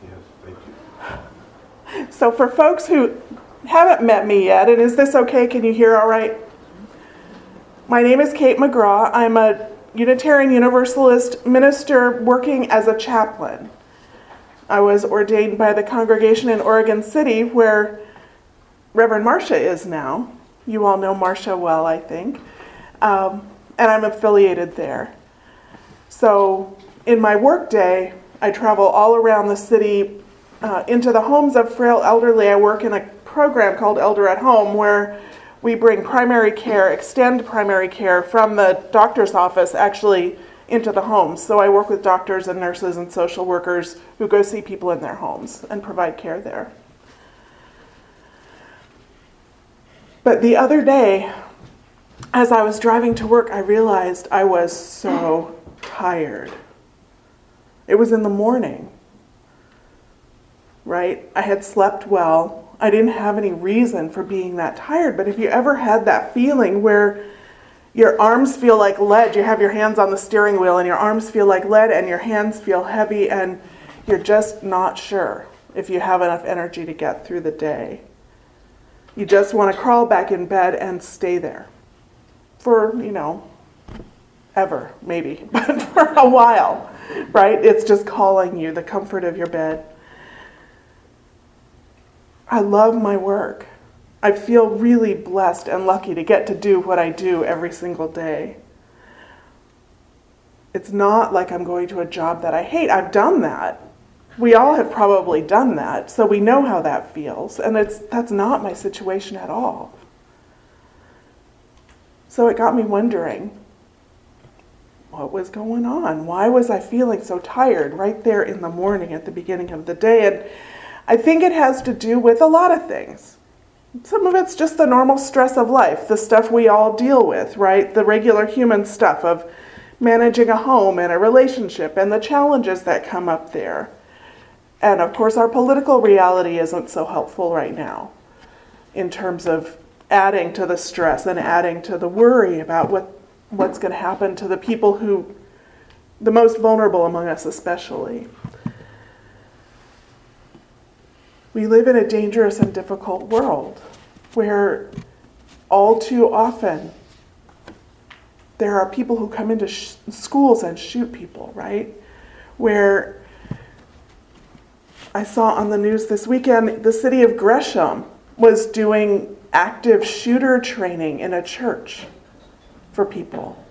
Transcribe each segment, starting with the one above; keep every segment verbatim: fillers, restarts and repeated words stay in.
Yes, thank you. So for folks who haven't met me yet, and is this okay? Can you hear all right? My name is Kate McGraw. I'm a Unitarian Universalist minister working as a chaplain. I was ordained by the congregation in Oregon City where Reverend Marcia is now. You all know Marcia well, I think. Um, and I'm affiliated there. So in my workday, I travel all around the city uh, into the homes of frail elderly. I work in a program called Elder at Home where we bring primary care, extend primary care from the doctor's office actually into the homes. So I work with doctors and nurses and social workers who go see people in their homes and provide care there. But the other day, as I was driving to work, I realized I was so tired. It was in the morning, right? I had slept well. I didn't have any reason for being that tired. But if you ever had that feeling where your arms feel like lead, you have your hands on the steering wheel and your arms feel like lead and your hands feel heavy and you're just not sure if you have enough energy to get through the day. You just want to crawl back in bed and stay there for, you know, ever, maybe, but for a while, right? It's just calling you, the comfort of your bed. I love my work. I feel really blessed and lucky to get to do what I do every single day. It's not like I'm going to a job that I hate. I've done that. We all have probably done that, so we know how that feels, and it's that's not my situation at all. So it got me wondering, what was going on? Why was I feeling so tired right there in the morning at the beginning of the day? And I think it has to do with a lot of things. Some of it's just the normal stress of life, the stuff we all deal with, right? The regular human stuff of managing a home and a relationship and the challenges that come up there. And of course, our political reality isn't so helpful right now in terms of adding to the stress and adding to the worry about what, what's going to happen to the people who, the most vulnerable among us especially. We live in a dangerous and difficult world where all too often there are people who come into sh- schools and shoot people, right? Where I saw on the news this weekend, the city of Gresham was doing active shooter training in a church for people.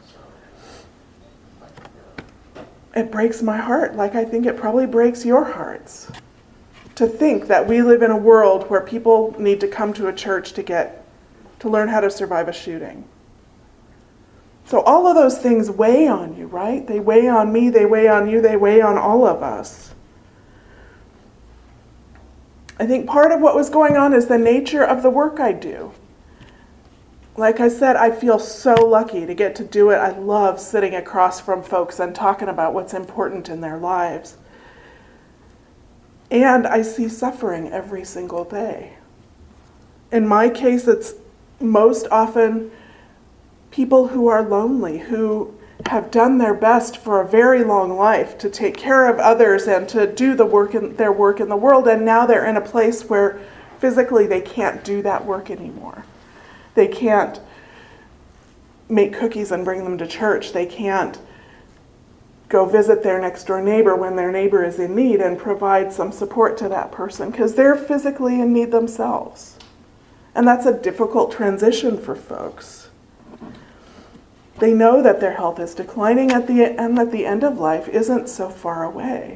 It breaks my heart, like I think it probably breaks your hearts, to think that we live in a world where people need to come to a church to get, to learn how to survive a shooting. So all of those things weigh on you, right? They weigh on me, they weigh on you, they weigh on all of us. I think part of what was going on is the nature of the work I do. Like I said, I feel so lucky to get to do it. I love sitting across from folks and talking about what's important in their lives. And I see suffering every single day. In my case, it's most often people who are lonely, who have done their best for a very long life to take care of others and to do the work in their work in the world, and now they're in a place where physically they can't do that work anymore. They can't make cookies and bring them to church. They can't go visit their next door neighbor when their neighbor is in need and provide some support to that person because they're physically in need themselves. And that's a difficult transition for folks. They know that their health is declining at the and that the end of life isn't so far away.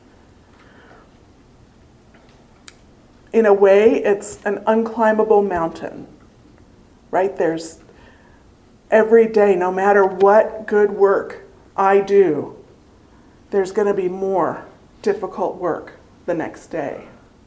In a way, it's an unclimbable mountain, right? There's every day, no matter what good work I do, there's going to be more difficult work the next day.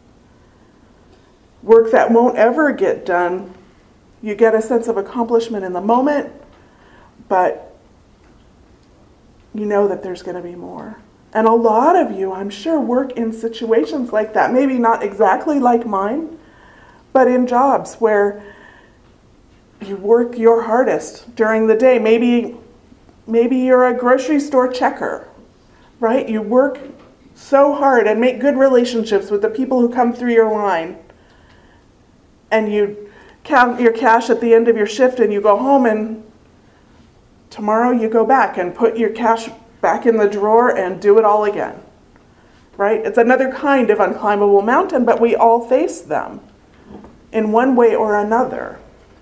Work that won't ever get done. You get a sense of accomplishment in the moment, but you know that there's going to be more. And a lot of you, I'm sure, work in situations like that. Maybe not exactly like mine, but in jobs where you work your hardest during the day. Maybe, maybe you're a grocery store checker, right? You work so hard and make good relationships with the people who come through your line, and you count your cash at the end of your shift and you go home, and tomorrow you go back and put your cash back in the drawer and do it all again, right? It's another kind of unclimbable mountain, but we all face them in one way or another.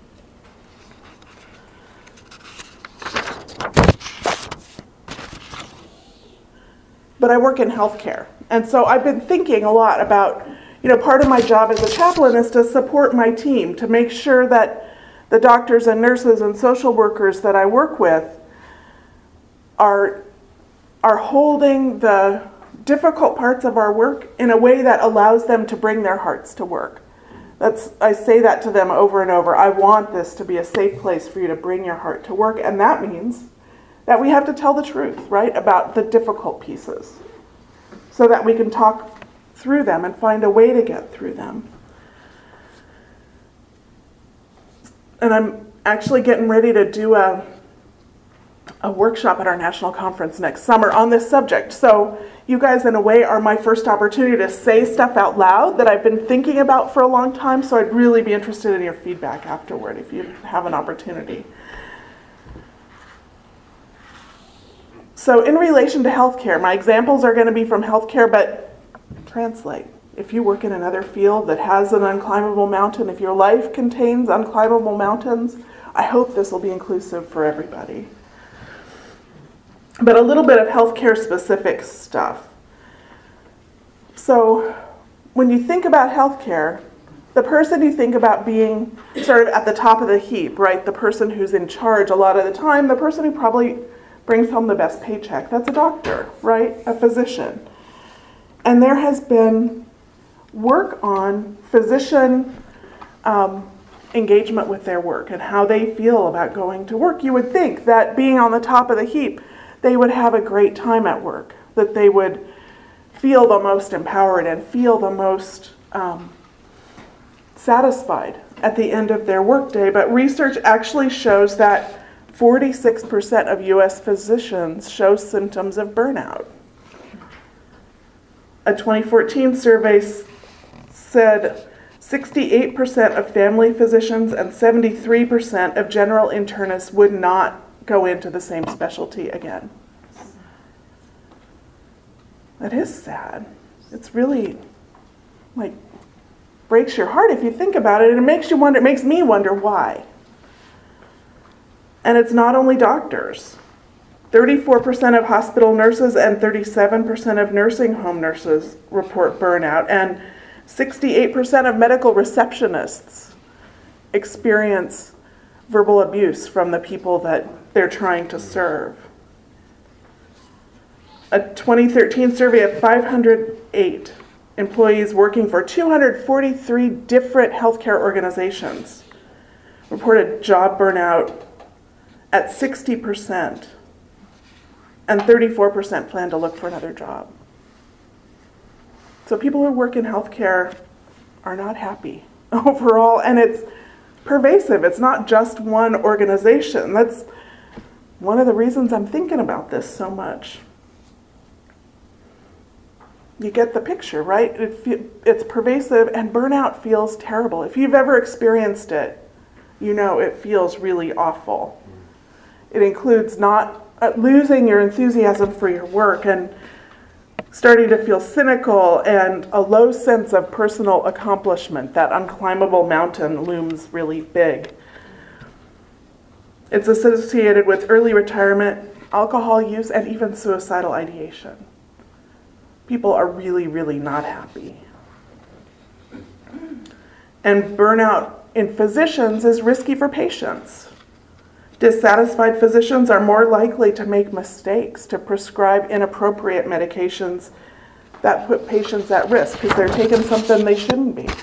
But I work in healthcare, and so I've been thinking a lot about, you know, part of my job as a chaplain is to support my team, to make sure that the doctors and nurses and social workers that I work with are, are holding the difficult parts of our work in a way that allows them to bring their hearts to work. That's, I say that to them over and over. I want this to be a safe place for you to bring your heart to work, and that means that we have to tell the truth, right, about the difficult pieces so that we can talk through them and find a way to get through them. And I'm actually getting ready to do a, a workshop at our national conference next summer on this subject. So you guys, in a way, are my first opportunity to say stuff out loud that I've been thinking about for a long time, so I'd really be interested in your feedback afterward if you have an opportunity. So in relation to healthcare, my examples are going to be from healthcare, but translate. If you work in another field that has an unclimbable mountain, if your life contains unclimbable mountains, I hope this will be inclusive for everybody. But a little bit of healthcare specific stuff. So when you think about healthcare, the person you think about being sort of at the top of the heap, right? The person who's in charge a lot of the time, the person who probably brings home the best paycheck, that's a doctor, right? A physician. And there has been work on physician um, engagement with their work and how they feel about going to work. You would think that being on the top of the heap, they would have a great time at work, that they would feel the most empowered and feel the most um, satisfied at the end of their workday. But research actually shows that forty-six percent of U S physicians show symptoms of burnout. A twenty fourteen survey said sixty-eight percent of family physicians and seventy-three percent of general internists would not go into the same specialty again. That is sad. It's really, like, breaks your heart if you think about it, and it makes you wonder, it makes me wonder why. And it's not only doctors. thirty-four percent of hospital nurses and thirty-seven percent of nursing home nurses report burnout, and sixty-eight percent of medical receptionists experience verbal abuse from the people that they're trying to serve. A twenty thirteen survey of five hundred eight employees working for two hundred forty-three different healthcare organizations reported job burnout at sixty percent, and thirty-four percent plan to look for another job. So people who work in healthcare are not happy overall, and it's pervasive. It's not just one organization. That's one of the reasons I'm thinking about this so much. You get the picture, right? It fe- it's pervasive, and burnout feels terrible. If you've ever experienced it, you know it feels really awful. It includes not uh, losing your enthusiasm for your work and starting to feel cynical and a low sense of personal accomplishment. That unclimbable mountain looms really big. It's associated with early retirement, alcohol use, and even suicidal ideation. People are really, really not happy. And burnout in physicians is risky for patients. Dissatisfied physicians are more likely to make mistakes, to prescribe inappropriate medications that put patients at risk because they're taking something they shouldn't be.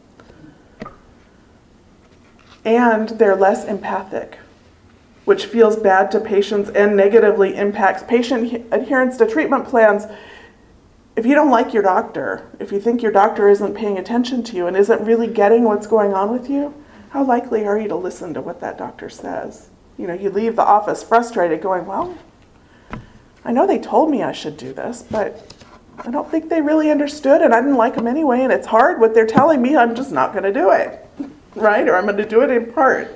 And they're less empathic, which feels bad to patients and negatively impacts patient adherence to treatment plans. If you don't like your doctor, if you think your doctor isn't paying attention to you and isn't really getting what's going on with you, how likely are you to listen to what that doctor says? You know, you leave the office frustrated going, well, I know they told me I should do this, but I don't think they really understood, and I didn't like them anyway, and it's hard what they're telling me. I'm just not going to do it, right? Or I'm going to do it in part.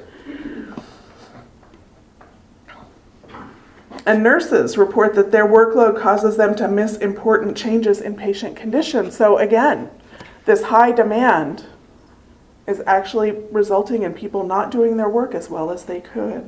And nurses report that their workload causes them to miss important changes in patient conditions. So again, this high demand is actually resulting in people not doing their work as well as they could.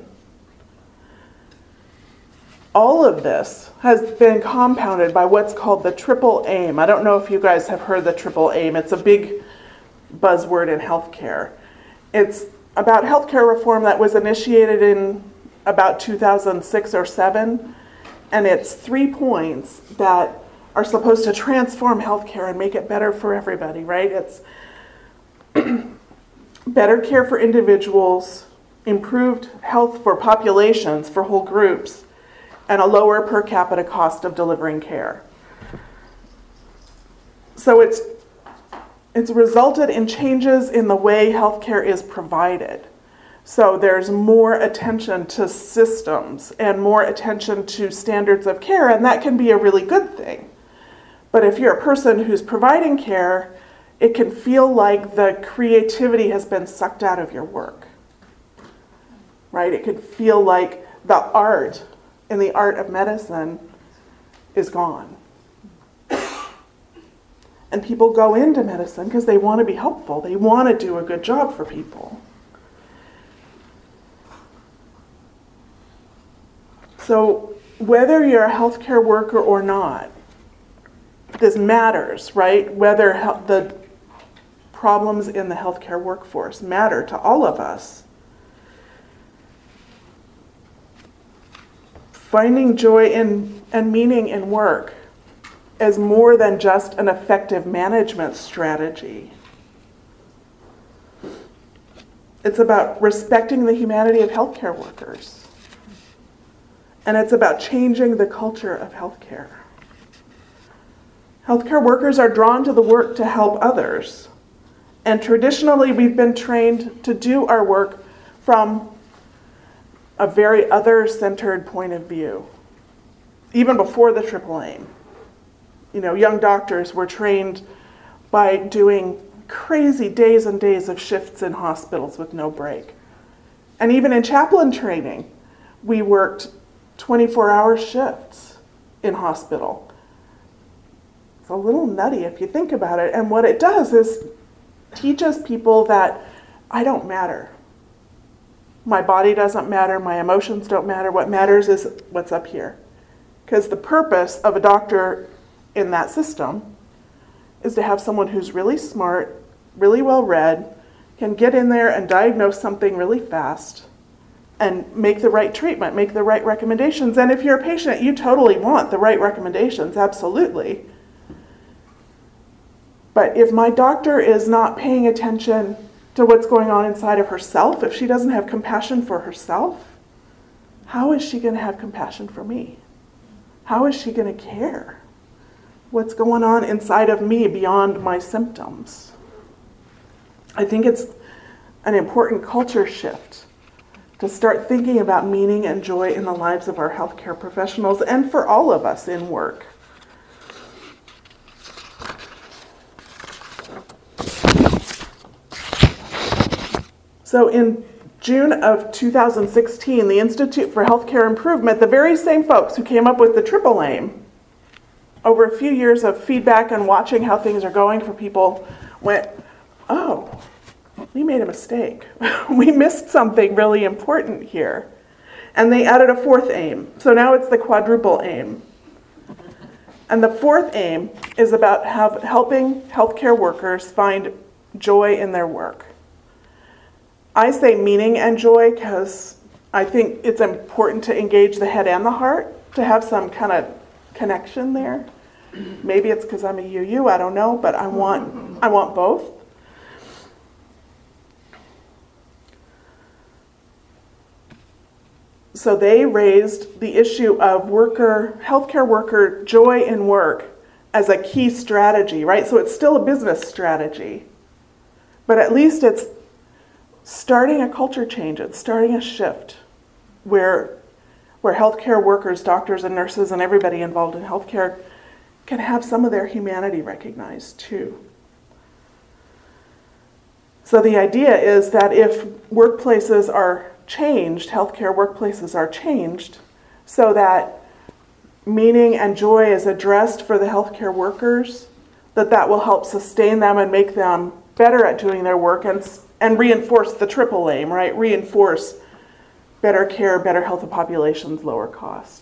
All of this has been compounded by what's called the triple aim. I don't know if you guys have heard the triple aim. It's a big buzzword in healthcare. It's about healthcare reform that was initiated in about two thousand six or seven, and it's three points that are supposed to transform healthcare and make it better for everybody, right? It's better care for individuals, improved health for populations, for whole groups, and a lower per capita cost of delivering care. So it's it's resulted in changes in the way healthcare is provided. So there's more attention to systems and more attention to standards of care, and that can be a really good thing. But if you're a person who's providing care, it can feel like the creativity has been sucked out of your work, right? It could feel like the art in the art of medicine is gone. And people go into medicine because they want to be helpful. They want to do a good job for people. So whether you're a healthcare worker or not, this matters, right? Whether he- the problems in the healthcare workforce matter to all of us. Finding joy in and meaning in work is more than just an effective management strategy. It's about respecting the humanity of healthcare workers. And it's about changing the culture of healthcare. Healthcare workers are drawn to the work to help others. And traditionally, we've been trained to do our work from a very other-centered point of view. Even before the triple aim. You know, young doctors were trained by doing crazy days and days of shifts in hospitals with no break. And even in chaplain training, we worked twenty-four hour shifts in hospital. It's a little nutty if you think about it. And what it does is teaches people that I don't matter. My body doesn't matter, my emotions don't matter. What matters is what's up here. Because the purpose of a doctor in that system is to have someone who's really smart, really well read, can get in there and diagnose something really fast and make the right treatment, make the right recommendations. And if you're a patient, you totally want the right recommendations, absolutely. But if my doctor is not paying attention to what's going on inside of herself, if she doesn't have compassion for herself, how is she going to have compassion for me? How is she going to care? What's going on inside of me beyond my symptoms? I think it's an important culture shift to start thinking about meaning and joy in the lives of our healthcare professionals and for all of us in work. So in June of two thousand sixteen, the Institute for Healthcare Improvement, the very same folks who came up with the triple aim, over a few years of feedback and watching how things are going for people, went, oh, we made a mistake. We missed something really important here. And they added a fourth aim. So now it's the quadruple aim. And the fourth aim is about have, helping healthcare workers find joy in their work. I say meaning and joy because I think it's important to engage the head and the heart, to have some kind of connection there. Maybe it's because I'm a U U, I don't know, but I want I want both. So they raised the issue of worker, healthcare worker joy in work as a key strategy, right? So it's still a business strategy, but at least it's starting a culture change. It's starting a shift where, where healthcare workers, doctors and nurses and everybody involved in healthcare can have some of their humanity recognized too. So the idea is that if workplaces are changed, healthcare workplaces are changed, so that meaning and joy is addressed for the healthcare workers, that that will help sustain them and make them better at doing their work and, and reinforce the triple aim, right? Reinforce better care, better health of populations, lower cost.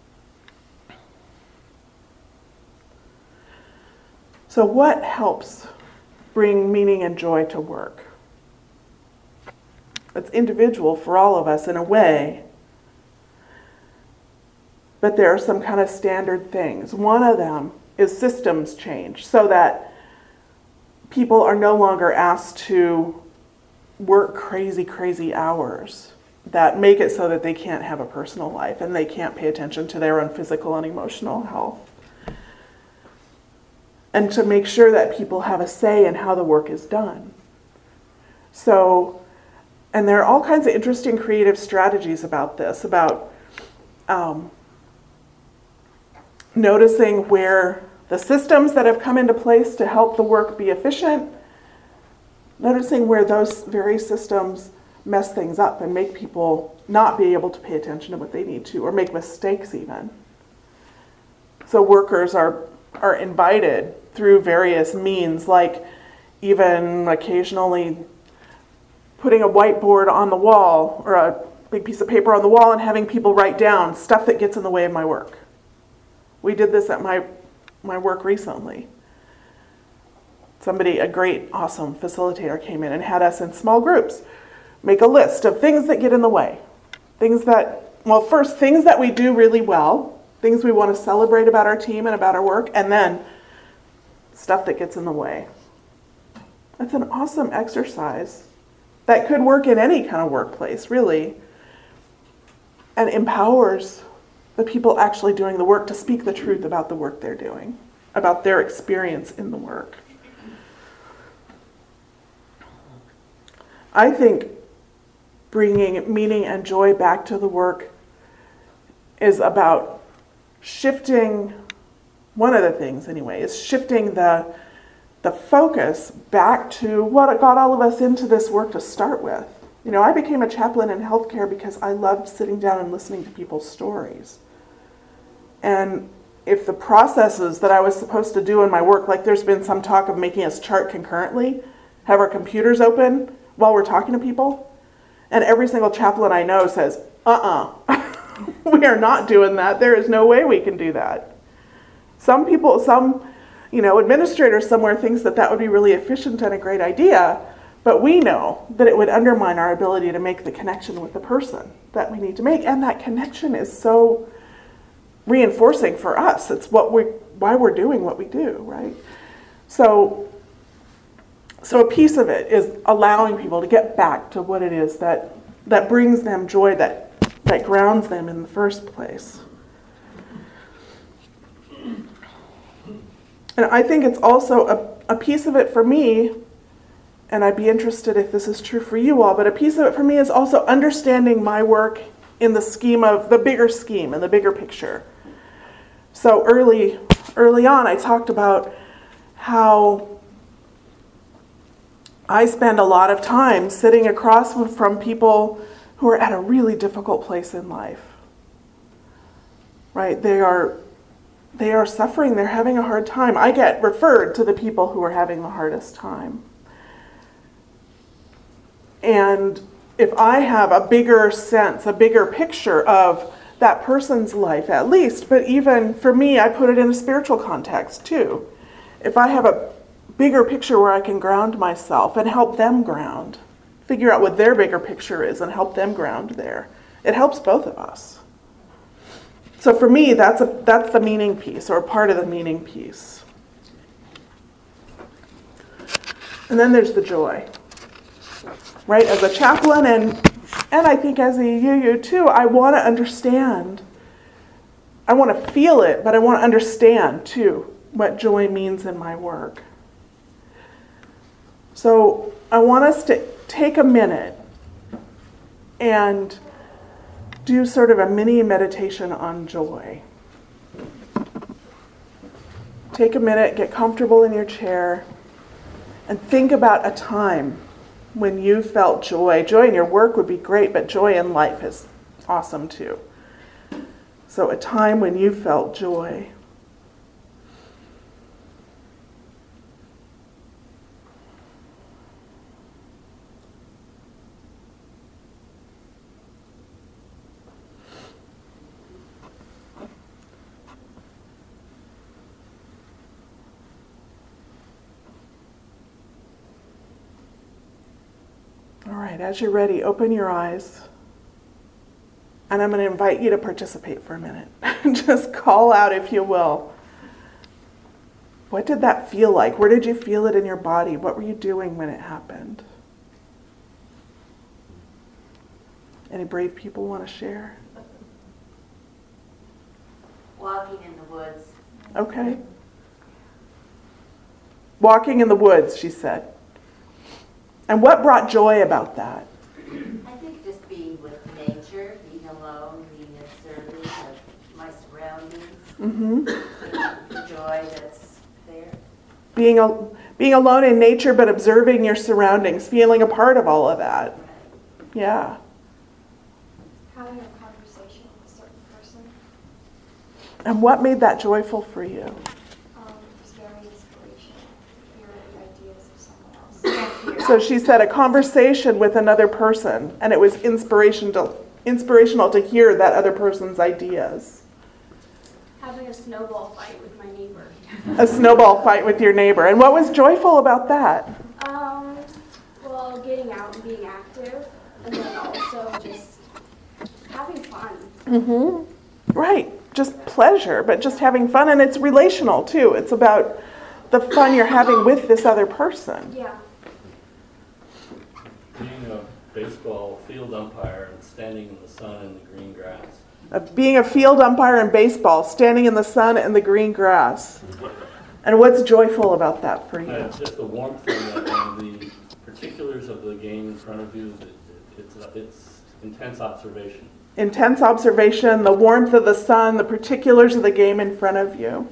So what helps bring meaning and joy to work? It's individual for all of us in a way, but there are some kind of standard things. One of them is systems change so that people are no longer asked to work crazy, crazy hours that make it so that they can't have a personal life and they can't pay attention to their own physical and emotional health. And to make sure that people have a say in how the work is done. So, and there are all kinds of interesting creative strategies about this, about um, noticing where the systems that have come into place to help the work be efficient, noticing where those very systems mess things up and make people not be able to pay attention to what they need to, or make mistakes even. So workers are are invited through various means, like even occasionally putting a whiteboard on the wall or a big piece of paper on the wall and having people write down stuff that gets in the way of my work. We did this at my my work recently. Somebody, a great, awesome facilitator came in and had us in small groups make a list of things that get in the way. Things that, well, first, things that we do really well, things we want to celebrate about our team and about our work, and then stuff that gets in the way. That's an awesome exercise that could work in any kind of workplace, really, and empowers the people actually doing the work to speak the truth about the work they're doing, about their experience in the work. I think bringing meaning and joy back to the work is about shifting, one of the things anyway, is shifting the, the focus back to what got all of us into this work to start with. You know, I became a chaplain in healthcare because I loved sitting down and listening to people's stories. And if the processes that I was supposed to do in my work, like there's been some talk of making us chart concurrently, have our computers open while we're talking to people, and every single chaplain I know says, uh-uh, we are not doing that. There is no way we can do that. Some people, some, you know, administrator somewhere thinks that that would be really efficient and a great idea, but we know that it would undermine our ability to make the connection with the person that we need to make, and that connection is so reinforcing for us. It's what we, why we're doing what we do, right? So, so a piece of it is allowing people to get back to what it is that that brings them joy, that that grounds them in the first place. And I think it's also a, a piece of it for me, and I'd be interested if this is true for you all, but a piece of it for me is also understanding my work in the scheme of the bigger scheme and the bigger picture. So early, early on, I talked about how I spend a lot of time sitting across from people who are at a really difficult place in life. Right? They are they are suffering, they're having a hard time. I get referred to the people who are having the hardest time. And if I have a bigger sense, a bigger picture of that person's life at least, but even for me, I put it in a spiritual context too. If I have a bigger picture where I can ground myself and help them ground, figure out what their bigger picture is and help them ground there, it helps both of us. So for me, that's a that's the meaning piece, or part of the meaning piece. And then there's the joy. Right? As a chaplain, and and I think as a U U too, I want to understand. I want to feel it, but I want to understand too what joy means in my work. So I want us to take a minute and do sort of a mini meditation on joy. take a minute, get comfortable in your chair, and think about a time when you felt joy. Joy in your work would be great, but joy in life is awesome too. So a time when you felt joy. All right, as you're ready, open your eyes. And I'm going to invite you to participate for a minute. Just call out, if you will. What did that feel like? Where did you feel it in your body? What were you doing when it happened? Any brave people want to share? Walking in the woods. Okay. Walking in the woods, she said. And what brought joy about that? I think just being with nature, being alone, being observant of my surroundings, Mm-hmm. the joy that's there. Being, a, being alone in nature, but observing your surroundings, feeling a part of all of that. Yeah. Having a conversation with a certain person And what made that joyful for you? um, was very inspirational. Hear the ideas of someone else. So she said a conversation with another person, and it was inspirational, inspirational to hear that other person's ideas. Having a snowball fight with my neighbor. A snowball fight with your neighbor. And what was joyful about that? Um, well, getting out and being active, and then also just having fun. Mm-hmm. Right. Just pleasure, but just having fun. And it's relational, too. It's about the fun you're having with this other person. Yeah. Being a baseball field umpire and standing in the sun and the green grass. Of being a field umpire in baseball, standing in the sun and the green grass. And what's joyful about that for you? Uh, just the warmth and the, and the particulars of the game in front of you. It, it's, it's intense observation. Intense observation, the warmth of the sun, the particulars of the game in front of you.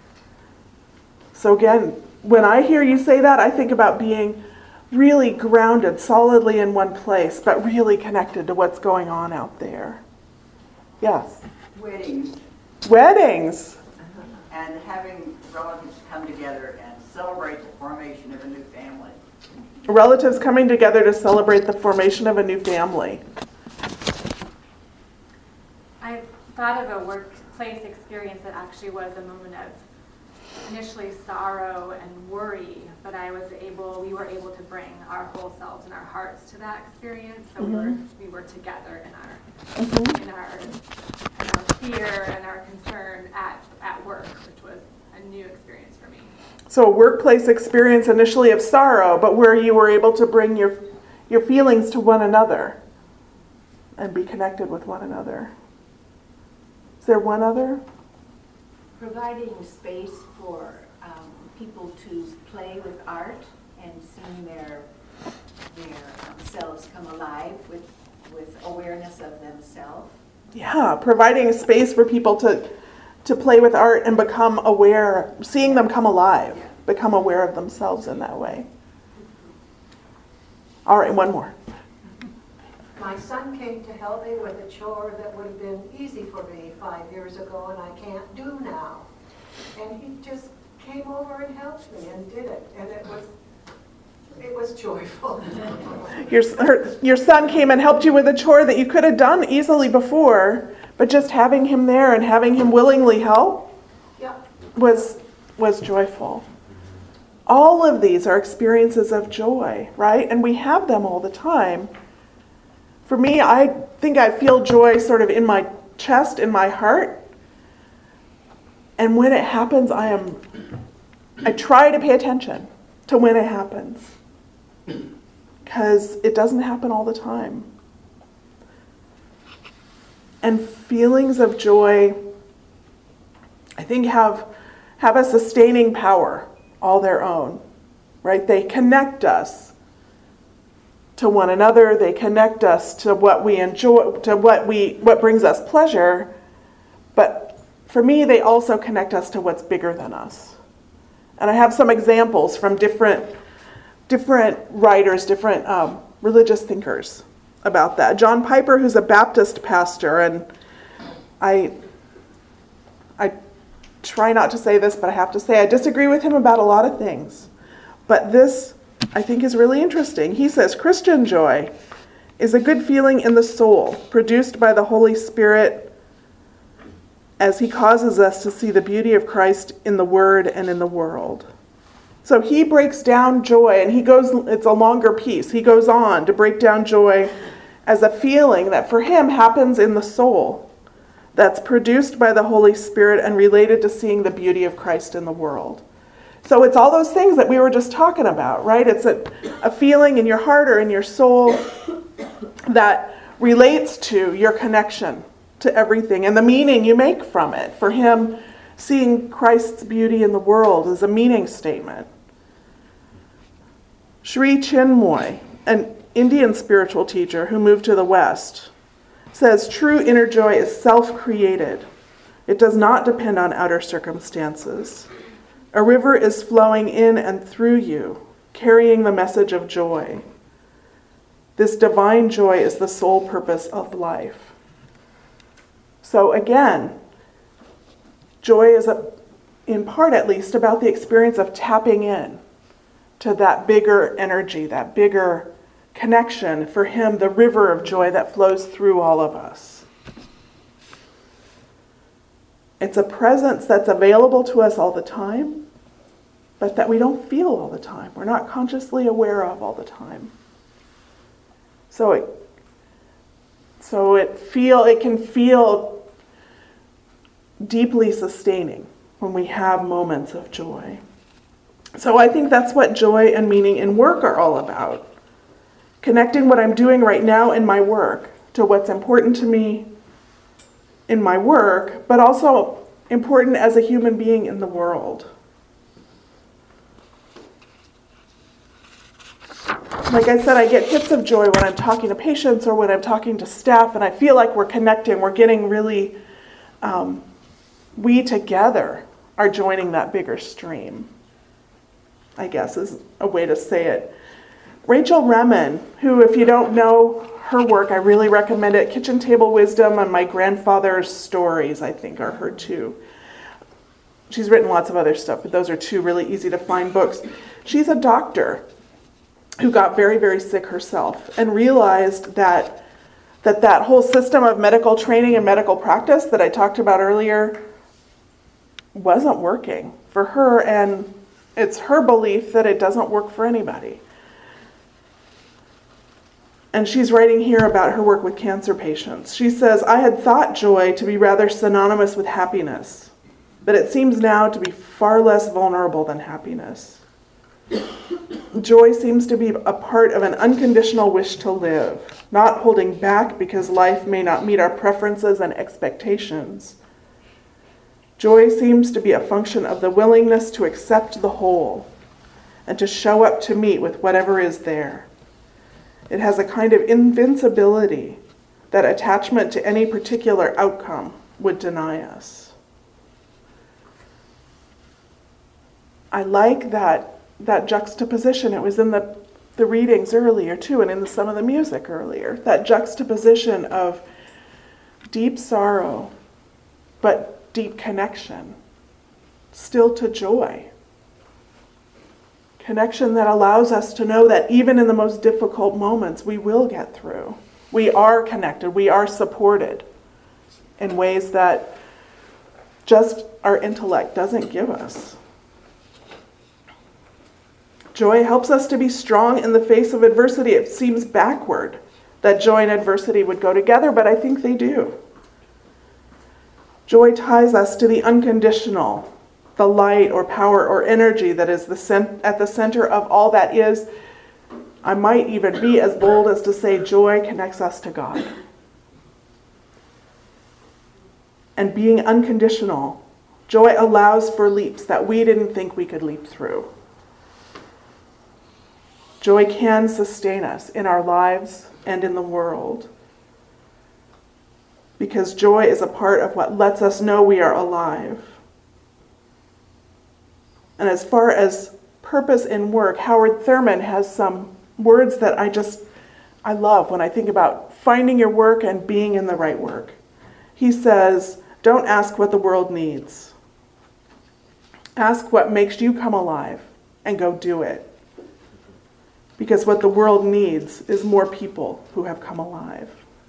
So again, when I hear you say that, I think about being really grounded solidly in one place, but really connected to what's going on out there. Yes. Weddings Weddings. and having relatives come together and celebrate the formation of a new family. Relatives coming together to celebrate the formation of a new family. I thought of a workplace experience that actually was a moment of initially sorrow and worry, but I was able, we were able to bring our whole selves and our hearts to that experience. So we were we were together in our Mm-hmm. in our in our fear and our concern at at work, which was a new experience for me. So a workplace experience initially of sorrow, but where you were able to bring your your feelings to one another and be connected with one another. Is there one other? Providing space for um, people to play with art and seeing their their themselves come alive with with awareness of themselves. Yeah, providing a space for people to to play with art and become aware, seeing them come alive, become aware of themselves in that way. All right, one more. My son came to help me with a chore that would have been easy for me five years ago and I can't do now. And he just came over and helped me and did it. And it was it was joyful. Your, her, your son came and helped you with a chore that you could have done easily before, but just having him there and having him willingly help Yeah. was was joyful. All of these are experiences of joy, right? And we have them all the time. For me, I think I feel joy sort of in my chest, in my heart. And when it happens, I am, I try to pay attention to when it happens. Because it doesn't happen all the time. And feelings of joy, I think, have, have a sustaining power all their own, right? They connect us to one another. They connect us to what we enjoy, to what we what brings us pleasure. But for me, they also connect us to what's bigger than us. And I have some examples from different, different writers, different um, religious thinkers about that. John Piper, who's a Baptist pastor, and I, I try not to say this, but I have to say I disagree with him about a lot of things. But this, I think, is really interesting. He says, Christian joy is a good feeling in the soul, produced by the Holy Spirit as he causes us to see the beauty of Christ in the Word and in the world. So he breaks down joy, and he goes, it's a longer piece. He goes on to break down joy as a feeling that for him happens in the soul, that's produced by the Holy Spirit and related to seeing the beauty of Christ in the world. So it's all those things that we were just talking about, right? It's a, a feeling in your heart or in your soul that relates to your connection to everything and the meaning you make from it. For him, seeing Christ's beauty in the world is a meaning statement. Sri Chinmoy, an Indian spiritual teacher who moved to the West, says true inner joy is self-created. It does not depend on outer circumstances. A river is flowing in and through you, carrying the message of joy. This divine joy is the sole purpose of life. So again, joy is, a, in part at least, about the experience of tapping in to that bigger energy, that bigger connection, for him, the river of joy that flows through all of us. It's a presence that's available to us all the time, but that we don't feel all the time. We're not consciously aware of all the time. So it, so it feel it can feel deeply sustaining when we have moments of joy. So I think that's what joy and meaning in work are all about. Connecting what I'm doing right now in my work to what's important to me in my work, but also important as a human being in the world. Like I said, I get hits of joy when I'm talking to patients or when I'm talking to staff, and I feel like we're connecting, we're getting really, um, we together are joining that bigger stream, I guess is a way to say it. Rachel Remen, who, if you don't know her work, I really recommend it. Kitchen Table Wisdom and My Grandfather's Stories, I think, are her two. She's written lots of other stuff, but those are two really easy to find books. She's a doctor who got very, very sick herself and realized that that that whole system of medical training and medical practice that I talked about earlier wasn't working for her, and it's her belief that it doesn't work for anybody. And she's writing here about her work with cancer patients. She says, I had thought joy to be rather synonymous with happiness, but it seems now to be far less vulnerable than happiness. Joy seems to be a part of an unconditional wish to live, not holding back because life may not meet our preferences and expectations. Joy seems to be a function of the willingness to accept the whole and to show up to meet with whatever is there. It has a kind of invincibility that attachment to any particular outcome would deny us. I like that that juxtaposition. It was in the, the readings earlier too, and in the, some of the music earlier. That juxtaposition of deep sorrow, but deep connection, still to joy. Connection that allows us to know that even in the most difficult moments, we will get through. We are connected. We are supported in ways that just our intellect doesn't give us. Joy helps us to be strong in the face of adversity. It seems backward that joy and adversity would go together, but I think they do. Joy ties us to the unconditional, the light or power or energy that is the cent- at the center of all that is. I might even be as bold as to say joy connects us to God. And being unconditional, joy allows for leaps that we didn't think we could leap through. Joy can sustain us in our lives and in the world, because joy is a part of what lets us know we are alive. And as far as purpose in work, Howard Thurman has some words that I just, I love when I think about finding your work and being in the right work. He says, don't ask what the world needs. Ask what makes you come alive and go do it. Because what the world needs is more people who have come alive.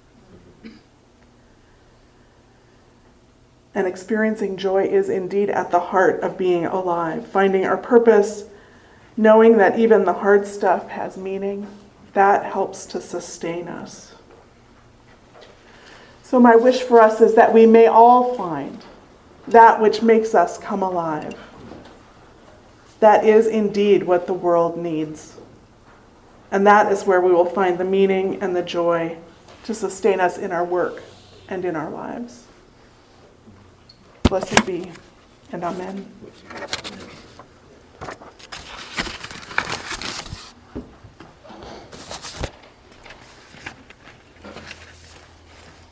And experiencing joy is indeed at the heart of being alive. Finding our purpose, knowing that even the hard stuff has meaning, that helps to sustain us. So my wish for us is that we may all find that which makes us come alive. That is indeed what the world needs. And that is where we will find the meaning and the joy to sustain us in our work and in our lives. Blessed be, and amen.